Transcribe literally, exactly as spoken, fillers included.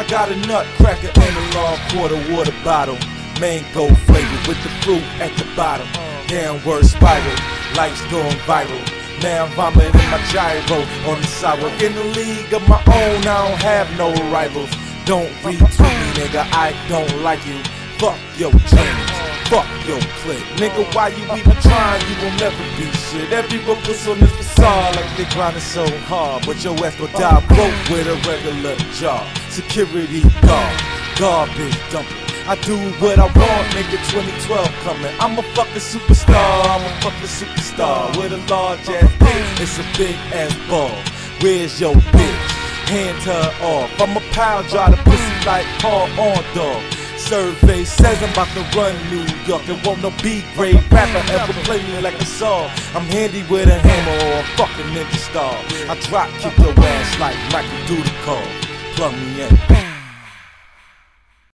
I got a nutcracker and a long quarter water bottle. Mango flavor with the fruit at the bottom. Downward spiral, lights going viral. Now I'm vomiting in my gyro on the sidewalk. In the league of my own, I don't have no rivals. Don't retweet me, nigga, I don't like you. Fuck your dreams, fuck your clique. Nigga, why you even trying? You will never be shit. Everyone puts on this facade like they grinding so hard, but your ass gon' die broke with a regular job. Security guard, garbage dumping. I do what I want, nigga, twenty twelve coming. I'm a fucking superstar, I'm a fucking superstar. With a large ass dick, it's a big ass ball. Where's your bitch? Hand her off. I'm a power drive the pussy like Paul on dog. Survey says I'm about to run New York. There won't no B-grade rapper ever play me like a saw. I'm handy with a hammer or a fucking ninja star. I drop kick your ass like Michael Dudikoff. Plug me in.